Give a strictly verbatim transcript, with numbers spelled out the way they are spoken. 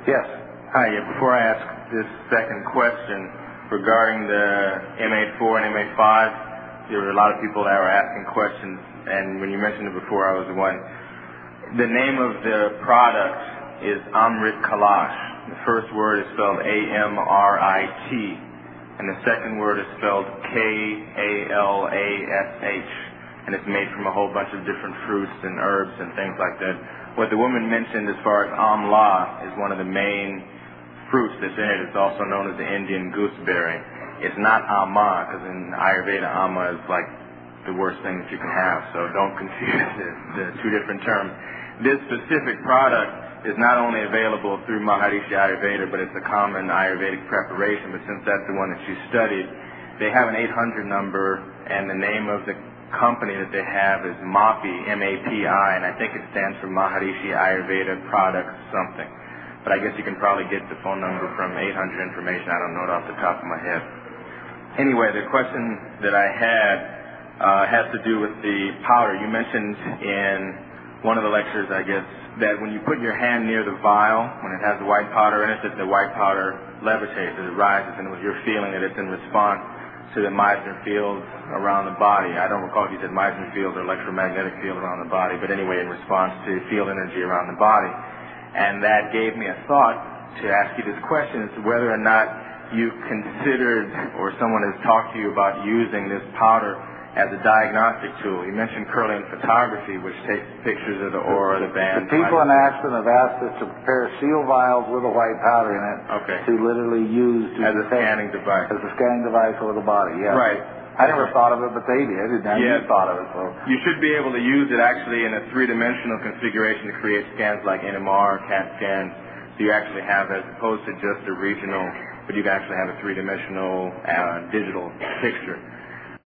Yes. Hi, yeah, before I ask this second question regarding the M eight four and M eight five, there were a lot of people that were asking questions, and when you mentioned it before, I was the one. The name of the product is Amrit Kalash. The first word is spelled A M R I T, and the second word is spelled K A L A S H, and it's made from a whole bunch of different fruits and herbs and things like that. What the woman mentioned as far as amla is one of the main fruits that's in it. It's also known as the Indian gooseberry. It's not ama, because in Ayurveda, ama is like the worst thing that you can have, so don't confuse the, the two different terms. This specific product is not only available through Maharishi Ayurveda, but it's a common Ayurvedic preparation, but since that's the one that she studied, they have an eight hundred number, and the name of the company that they have is MAPI, M A P I, and I think it stands for Maharishi Ayurveda Products something. But I guess you can probably get the phone number from eight hundred information. I don't know it off the top of my head. Anyway, the question that I had uh, has to do with the powder. You mentioned in one of the lectures, I guess, that when you put your hand near the vial, when it has the white powder in it, that the white powder levitates, that it rises, and you're feeling that it's in response to the Meissner fields around the body. I don't recall if you said Meissner fields or electromagnetic field around the body, but anyway, in response to field energy around the body. And that gave me a thought to ask you this question as to whether or not you considered or someone has talked to you about using this powder as a diagnostic tool. You mentioned Kirlian photography, which takes pictures of the aura, the band. The people in Aspen have asked us to prepare seal vials with a white powder in it okay. to literally use to as a scanning device. As a scanning device over the body, yeah. Right. I never thought of it, but they did, and yeah. you thought of it. So. You should be able to use it actually in a three-dimensional configuration to create scans like N M R, CAT scans. So you actually have, as opposed to just a regional, but you can actually have a three-dimensional uh, digital picture.